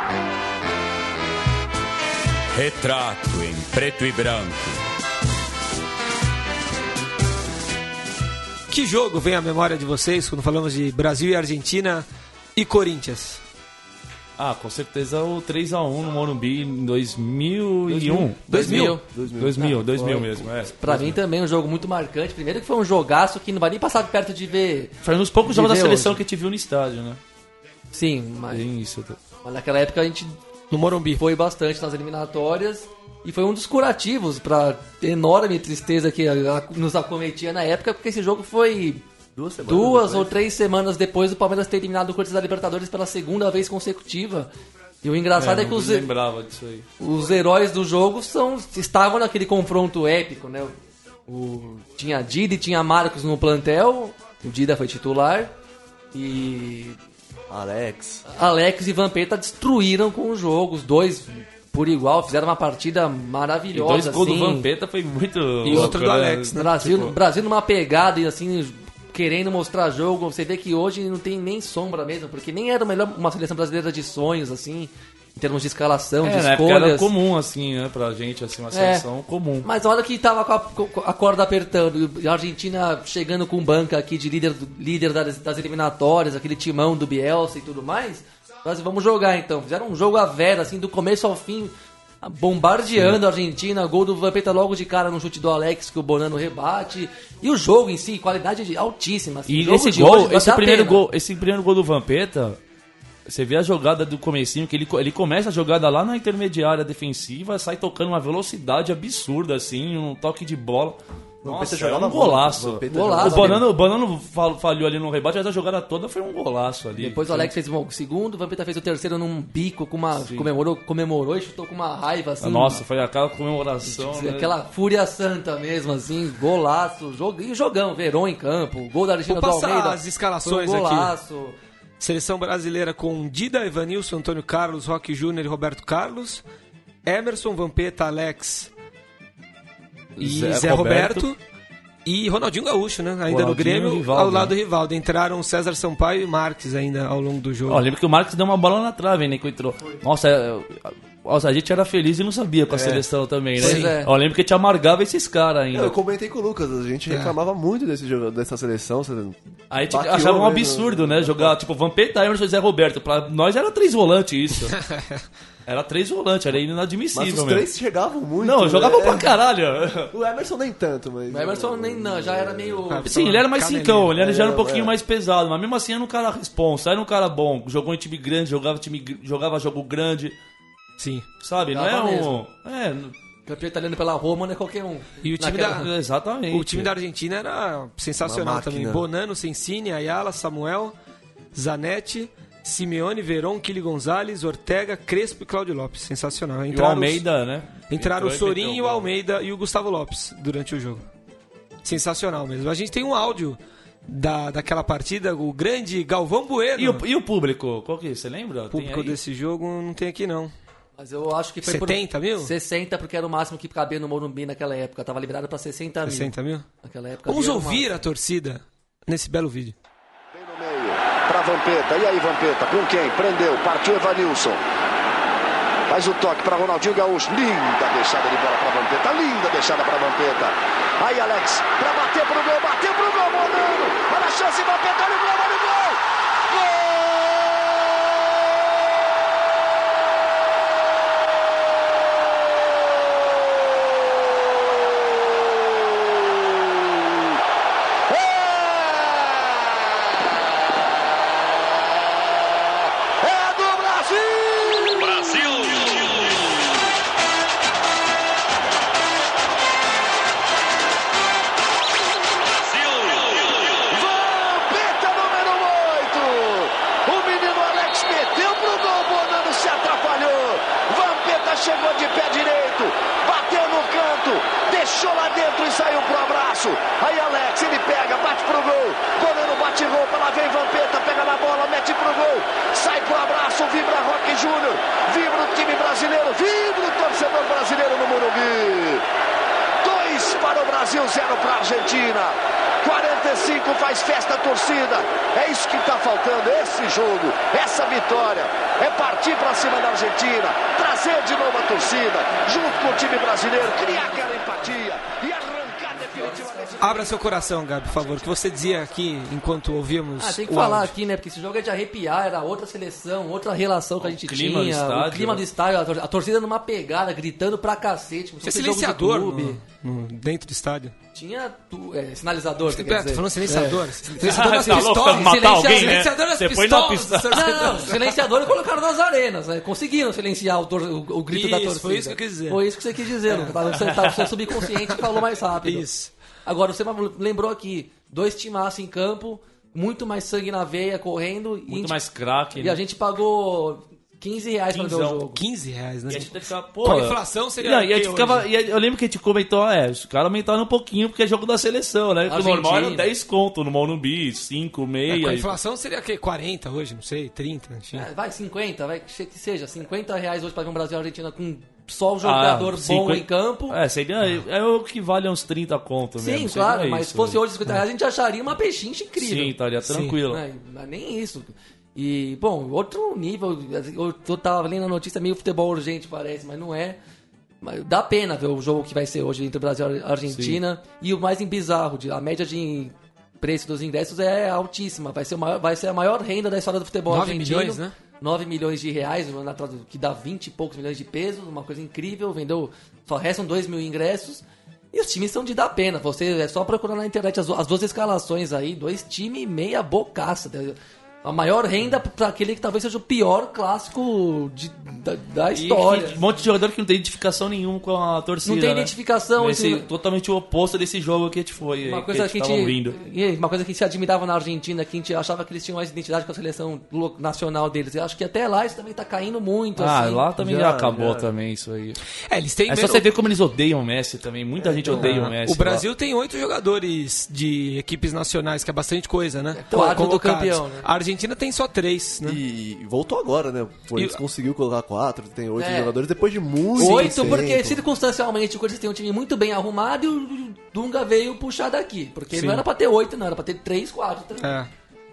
Retrato em preto e branco. Que jogo vem à memória de vocês quando falamos de Brasil e Argentina e Corinthians? Ah, com certeza o 3x1 no Morumbi em 2001. 2000 mesmo. É. Pra mim também um jogo muito marcante. Primeiro que foi um jogaço que não vai nem passar perto de ver. Foi um dos poucos jogos da ver seleção hoje. que a gente viu no estádio, né? Sim, mas Tem isso. naquela época a gente No Morumbi. foi bastante nas eliminatórias e foi um dos curativos pra enorme tristeza que nos acometia na época, porque esse jogo foi 2 ou 3 semanas depois do Palmeiras ter eliminado o Corinthians da Libertadores pela segunda vez consecutiva. E o engraçado é que não lembrava disso aí. os heróis do jogo estavam naquele confronto épico, né? Tinha Dida e tinha Marcos no plantel, o Dida foi titular e Alex e Vampeta destruíram com o jogo, os dois por igual, fizeram uma partida maravilhosa. E 2 gols assim. do Vampeta foi muito... E outro do Alex, né? Brasil numa pegada e assim, querendo mostrar jogo. Você vê que hoje não tem nem sombra mesmo, porque nem era uma seleção brasileira de sonhos, assim, em termos de escalação, de na época escolhas. era comum, assim, né, pra gente, assim, uma seleção comum. Mas olha que tava com a corda apertando, e a Argentina chegando com banca aqui de líder das eliminatórias, aquele timão do Bielsa e tudo mais. Mas vamos jogar então. Fizeram um jogo à vera, assim, do começo ao fim, bombardeando a Argentina. Gol do Vampeta logo de cara no chute do Alex, que o Bonano rebate. E o jogo em si, qualidade altíssima. Assim, E esse gol, esse primeiro gol do Vampeta, você vê a jogada do comecinho, que ele começa a jogada lá na intermediária defensiva, sai tocando uma velocidade absurda, assim, um toque de bola. Nossa, jogava um golaço. Golaço. O Bonano falhou ali no rebate, mas a jogada toda foi um golaço ali. Depois o Alex fez o segundo, o Vampeta fez o terceiro num bico, comemorou e chutou com uma raiva, assim. Nossa, foi aquela comemoração, né? Aquela fúria santa mesmo, assim, golaço, e jogão, Verón em campo, gol da Argentina Vou do passar Almeida. as escalações foi um aqui. golaço. Seleção brasileira com Dida, Evanilson, Antônio Carlos, Roque Júnior e Roberto Carlos. Emerson, Vampeta, Alex e Zé Roberto. E Ronaldinho Gaúcho, né? Ainda no Grêmio, Rivaldo, ao lado do Rivaldo. Entraram César Sampaio e Marques ainda ao longo do jogo. Ó, lembra que o Marcos deu uma bola na trave, né, que entrou. Nossa, a gente era feliz e não sabia com a seleção também, né? Pois é. Ó, lembro que a gente amargava esses caras ainda. Eu comentei com o Lucas, a gente reclamava muito desse jogo, dessa seleção. Aí a gente Baqueou achava um mesmo. absurdo, né? Jogar, tipo, Vampeta, Emerson e Zé Roberto. Pra nós era 3 volantes isso. Era 3 volantes, era inadmissível Mas os mesmo. 3 chegavam muito. Não, jogavam pra né? caralho. O Emerson nem tanto, mas... O Emerson não, já era meio... Sim, ele era mais Canelinha. cincão, ele já era um pouquinho mais pesado, mas mesmo assim era um cara responsa, era um cara bom, jogou em time grande, jogava jogo grande, Sim. sabe? Não é Jogava um... mesmo. É, Campeão italiano pela Roma não é qualquer um. E o time exatamente. O time da Argentina era sensacional Uma também. máquina. Bonano, Sensini, Ayala, Samuel, Zanetti, Simeone, Verón, Kili Gonzalez, Ortega, Crespo e Cláudio Lopes. Sensacional. E o Almeida, né? Entraram o Entrou e Sorin, meteu o gol. Almeida e o Gustavo Lopes durante o jogo. Sensacional mesmo. A gente tem um áudio daquela partida, o grande Galvão Bueno. E o público? Qual que é? Você lembra? O público desse jogo não tem aqui não. Mas eu acho que foi 70 mil? 60, porque era o máximo que cabia no Morumbi naquela época. Tava liberado pra 60 mil. 60 mil? Naquela época. Vamos era o ouvir a torcida nesse belo vídeo. Vem no meio, pra Vampeta. E aí, Vampeta, com quem? Prendeu, partiu Evanilson. Faz o toque pra Ronaldinho Gaúcho. Linda deixada de bola pra Vampeta. Linda deixada pra Vampeta. Aí, Alex, pra bater pro gol, Bonano. Olha a chance, Vampeta, olha o gol, olha o gol. Gol! pegou de pé direito, bateu no canto, deixou lá dentro e saiu pro abraço. Aí Alex, ele pega, bate pro gol, goleiro bate roupa, lá vem Vampeta, pega na bola, mete pro gol, sai pro abraço, vibra Roque Júnior, vibra o time brasileiro, vibra o torcedor brasileiro no Morumbi. 2 para o Brasil, 0 para a Argentina. 45 faz festa a torcida. É isso que está faltando, esse jogo, essa vitória. É partir para cima da Argentina, trazer de novo a torcida, junto com o time brasileiro, criar aquela empatia e arrancar definitivamente. Abra seu coração, Gabi, por favor, o que você dizia aqui enquanto ouvíamos. Tem que o falar áudio. aqui, né? Porque esse jogo é de arrepiar, era outra seleção, outra relação que a gente clima do tinha. estádio, O clima né? do estádio, a torcida numa pegada, gritando pra cacete. Tinha Fosse jogo de silenciador clube. dentro do estádio. Tinha sinalizador, você quer Tô dizer. falando silenciador. É. Silenciador das Tá louco, pistolas. pra matar alguém, né? Silenciador das Você põe na pistolas. pistola. Não, silenciador colocaram nas arenas, né? Conseguiram silenciar o grito Isso, da torcida. foi isso que eu quis dizer. Foi isso que você quis dizer, o seu subconsciente falou mais rápido. Isso. Agora, você lembrou aqui, 2 timaços em campo, muito mais sangue na veia, correndo. Muito mais craque, E né? a gente pagou R$15 pra ver o Quinzão. jogo. R$15, né? E a gente deve ficar, Com a inflação seria Não, e a o gente quê ficava, hoje? e eu lembro que a gente comentou, os caras aumentaram um pouquinho porque é jogo da seleção, né? Que o Argentina. normal era 10 conto no Morumbi, 5, meia. Com a e- inflação seria o quê? 40 hoje, não sei, 30, enfim. Vai, 50, vai que seja, R$50 hoje pra ver um Brasil e Argentina com só um jogador bom 50 em campo. Seria, é o que vale uns 30 conto mesmo. Sim, seria claro, mas isso, se fosse né? hoje R$50, a gente acharia uma pechincha incrível. Sim, estaria Sim. tranquilo. Mas nem isso. E, bom, outro nível, eu tava lendo a notícia, meio futebol urgente parece, mas não é. Mas dá pena ver o jogo que vai ser hoje entre o Brasil e a Argentina. E o mais bizarro, a média de preço dos ingressos é altíssima. Vai ser a maior renda da história do futebol 9 argentino. milhões, né? 9 milhões de reais, que dá 20 e poucos milhões de pesos, uma coisa incrível. Vendeu, só restam 2 mil ingressos. E os times são de dar pena. É só procurar na internet as 2 escalações aí, 2 times meia bocaça. A maior renda para aquele que talvez seja o pior clássico da história. E um monte de jogador que não tem identificação nenhuma com a torcida. Não tem né? identificação. Totalmente o oposto desse jogo que a gente foi. Uma coisa que a gente se admirava na Argentina, que a gente achava que eles tinham mais identidade com a seleção nacional deles. Eu acho que até lá isso também tá caindo muito. assim. Lá também Já acabou já. também isso aí. Eles têm É só você ver como eles odeiam o Messi também. Muita gente odeia o Messi. O Brasil tem 8 jogadores de equipes nacionais, que é bastante coisa, né? 4 do Colocados. campeão, né? A Argentina tem só 3, né? E voltou agora, né? O Corinthians conseguiu colocar 4, tem 8 É. jogadores depois de muito 8, tempo. porque circunstancialmente o Corinthians tem um time muito bem arrumado e o Dunga veio puxar daqui. Porque Sim. não era pra ter 8, não, era pra ter 3, 4 também. É.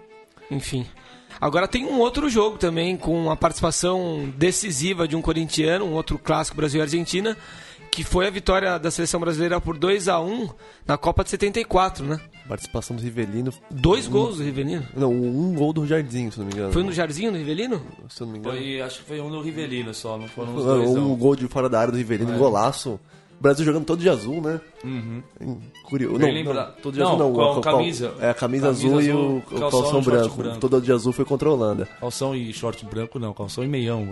Enfim. Agora tem um outro jogo também, com a participação decisiva de um corintiano, um outro clássico Brasil e Argentina, que foi a vitória da seleção brasileira por 2-1 na Copa de 74, né? Participação do Rivelino. 2 gols do Rivelino. Não, um gol do Jardim, se não me engano. Foi no Jardim, no Rivelino? Se eu não me engano. Acho que foi um do Rivelino só, não foram os Não, dois. um não. gol de fora da área do Rivelino, um golaço. O Brasil jogando todo de azul, né? Curioso. Bem lembrado. Todo de azul não. com a qual- camisa. É a camisa azul e o calção short branco. Todo de azul foi contra a Holanda. Calção e short branco não, calção e meião.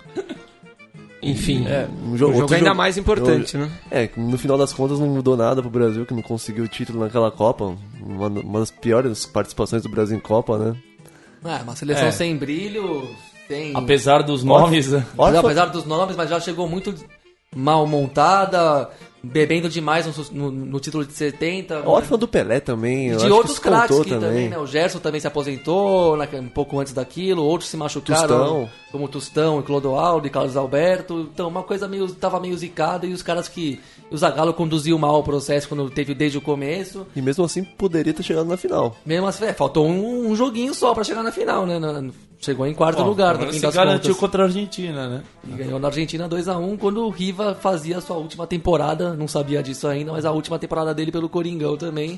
Enfim, Um o jogo outro ainda mais importante, né? É, no final das contas não mudou nada pro Brasil, que não conseguiu o título naquela Copa. Uma das piores participações do Brasil em Copa, né? Uma seleção sem brilho, sem... Apesar dos nomes, né? Apesar dos nomes, mas já chegou muito mal montada, bebendo demais no título de 70. Ótima do Pelé também. eu De acho outros que isso craques contou que também, né? O Gerson também se aposentou um pouco antes daquilo, outros se machucaram, Tostão. como Tostão e Clodoaldo e Carlos Alberto. Então, uma coisa tava meio zicada e os caras que... O Zagallo conduziu mal o processo quando teve desde o começo. E mesmo assim poderia ter chegado na final. Mesmo assim, faltou um joguinho só pra chegar na final, né? Chegou em quarto lugar, no fim Se das garantiu contas. contra a Argentina, né? E ganhou na Argentina 2-1 quando o Riva fazia a sua última temporada. Não sabia disso ainda, mas a última temporada dele pelo Coringão também.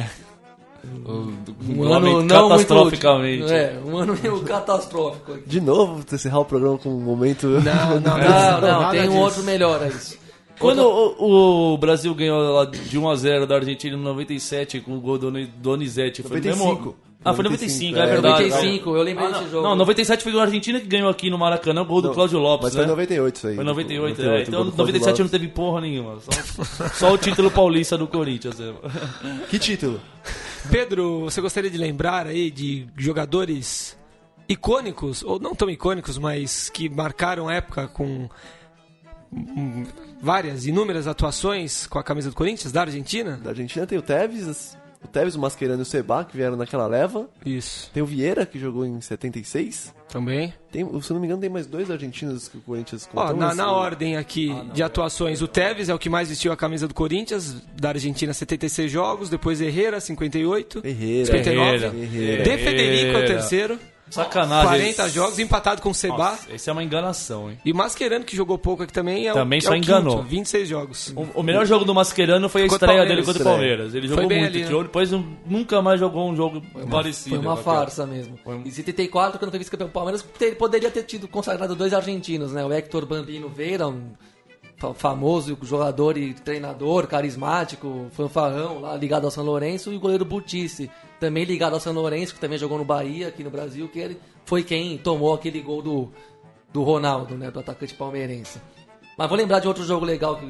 Um ano não catastroficamente. muito... um ano meio catastrófico. De novo, encerrar o programa com um momento... Não, nada tem um disso. outro melhor a isso. Quando o Brasil ganhou lá de 1-0 da Argentina em 97 com o gol do Donizete, foi 95. no mesmo... Foi 95, é É, verdade. 95, eu lembrei desse jogo. Não, 97 foi do Argentina que ganhou aqui no Maracanã, o gol do Cláudio Lopes, Mas né? foi 98 isso aí. Foi 98, o Então gol do 97 Cláudio não teve porra nenhuma. Só o título paulista do Corinthians. Lopes. Que título? Pedro, você gostaria de lembrar aí de jogadores icônicos, ou não tão icônicos, mas que marcaram época com inúmeras atuações com a camisa do Corinthians, da Argentina. Da Argentina tem o Tevez, o Mascherano e o Seba, que vieram naquela leva. Isso. Tem o Vieira, que jogou em 76. Também. Tem, se não me engano, tem mais 2 argentinos que o Corinthians contou. Na ordem aqui de atuações, o Tevez é o que mais vestiu a camisa do Corinthians, da Argentina, 76 jogos. Depois Herrera, 58. 59. De Federico é o terceiro. Sacanagem. 40 jogos, empatado com o Seba. Nossa, esse é uma enganação, hein? E Mascherano, que jogou pouco aqui também, também só o enganou. Quinto, 26 jogos. O melhor jogo do Mascherano foi a estreia dele contra o Palmeiras. Ele jogou muito, ali, né? Depois nunca mais jogou um jogo parecido. Foi uma farsa mesmo. Em 74, quando foi vice-campeão do Palmeiras, ele poderia ter tido consagrado 2 argentinos, né? O Héctor Bambino Veira, um famoso jogador e treinador, carismático, fanfarrão, lá ligado ao São Lourenço, e o goleiro Butice, também ligado ao São Lourenço, que também jogou no Bahia, aqui no Brasil, que ele foi quem tomou aquele gol do Ronaldo, né, do atacante palmeirense. Mas vou lembrar de outro jogo legal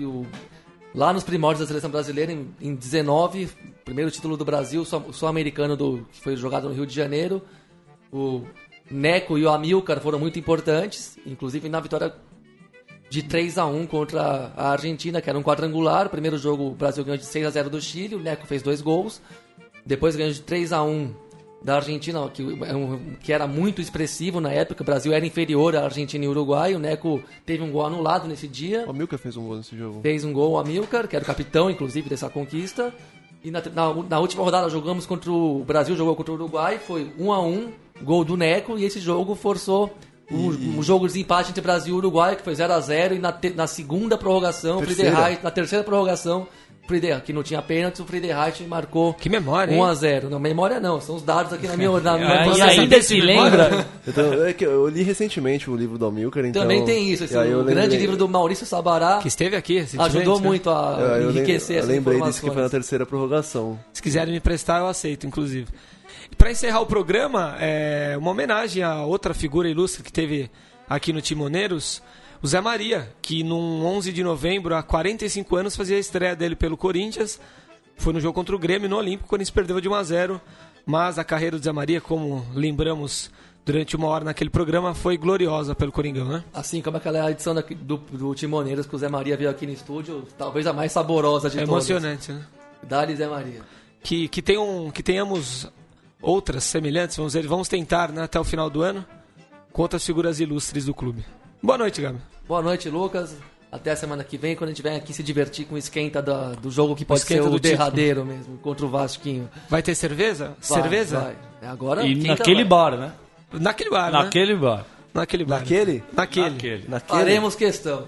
lá nos primórdios da seleção brasileira, em 19, primeiro título do Brasil, o sul-americano que foi jogado no Rio de Janeiro. O Neco e o Amilcar foram muito importantes, inclusive na vitória de 3-1 contra a Argentina, que era um quadrangular. O primeiro jogo o Brasil ganhou de 6-0 do Chile, o Neco fez 2 gols. Depois ganhou de 3-1 da Argentina, que era muito expressivo na época. O Brasil era inferior à Argentina e Uruguai. O Neco teve um gol anulado nesse dia. O Amilcar fez um gol nesse jogo. Fez um gol o Amilcar, que era o capitão, inclusive, dessa conquista. E na última rodada jogamos o Brasil jogou contra o Uruguai, foi 1-1, gol do Neco, e esse jogo forçou um jogo de desempate entre Brasil e Uruguai, que foi 0-0, e na segunda prorrogação, na terceira prorrogação, que não tinha pênalti, o Friedreich marcou. Que memória, 1-0. Não, memória não, são os dados aqui na minha e ainda se lembra? Eu li recentemente o livro do Amilcar, então... Também tem isso, o grande livro do Maurício Sabará, que esteve aqui recentemente, ajudou muito a enriquecer essa informação. Eu lembrei disso, que foi na terceira prorrogação. Se quiserem me prestar, eu aceito, inclusive. Para encerrar o programa, uma homenagem a outra figura ilustre que teve aqui no Timoneiros, o Zé Maria, que num 11 de novembro, há 45 anos, fazia a estreia dele pelo Corinthians. Foi no jogo contra o Grêmio, no Olímpico, o Corinthians perdeu de 1-0. Mas a carreira do Zé Maria, como lembramos durante uma hora naquele programa, foi gloriosa pelo Coringão, né? Assim como aquela edição do Timoneiros que o Zé Maria veio aqui no estúdio, talvez a mais saborosa de todas. Emocionante, né? Dá-lhe Zé Maria. Que tenhamos outras semelhantes, vamos tentar, né, até o final do ano, com outras figuras ilustres do clube. Boa noite, Gabi. Boa noite, Lucas. Até a semana que vem, quando a gente vem aqui se divertir com o esquenta do jogo que pode ser o derradeiro mesmo, contra o Vasquinho. Vai ter cerveja? Cerveja? Vai. Agora, e naquele bar, né? Naquele bar, Naquele bar. Naquele bar. Naquele. Faremos questão.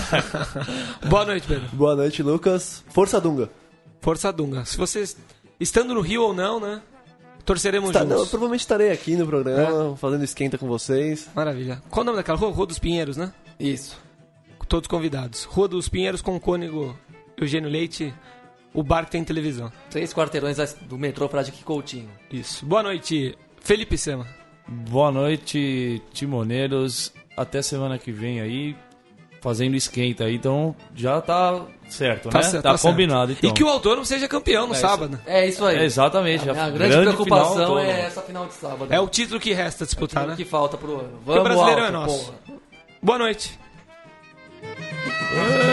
Boa noite, Pedro. Boa noite, Lucas. Força Dunga. Força Dunga. Se vocês, estando no Rio ou não, né? Torceremos juntos. Eu provavelmente estarei aqui no programa, fazendo esquenta com vocês. Maravilha. Qual o nome daquela rua? Rua dos Pinheiros, né? Isso. Todos convidados. Rua dos Pinheiros com o cônego Eugênio Leite, o bar que tem televisão. 3 quarteirões do metrô Fradique Coutinho. Isso. Boa noite, Felipe Sema. Boa noite, Timoneiros. Até semana que vem aí, fazendo esquenta aí. Então já tá certo, né? Certo, tá combinado, certo. então. E que o Autônomo seja campeão no sábado. É isso aí. Exatamente. A grande preocupação é essa final de sábado. É o título que resta disputar, né? Que falta pro ano. Porque o brasileiro alto, é nosso. porra. Boa noite.